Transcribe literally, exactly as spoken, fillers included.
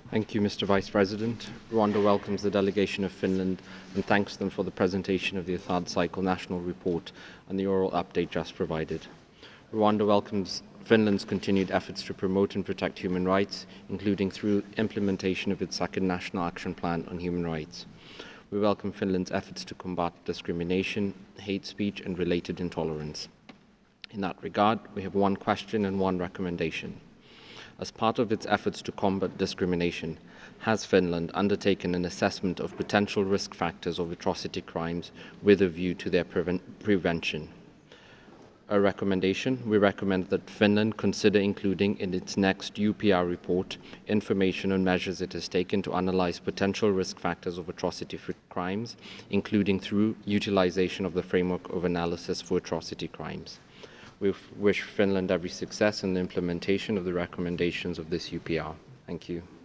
Thank you, Mister Vice President. Rwanda welcomes the delegation of Finland and thanks them for the presentation of the third cycle national report and the oral update just provided. Rwanda welcomes Finland's continued efforts to promote and protect human rights, including through implementation of its second National Action Plan on Human Rights. We welcome Finland's efforts to combat discrimination, hate speech, and related intolerance. In that regard, we have one question and one recommendation. As part of its efforts to combat discrimination, has Finland undertaken an assessment of potential risk factors of atrocity crimes with a view to their preven- prevention? A recommendation, we recommend that Finland consider including in its next U P R report information on measures it has taken to analyze potential risk factors of atrocity crimes, including through utilization of the framework of analysis for atrocity crimes. We wish Finland every success in the implementation of the recommendations of this U P R. Thank you.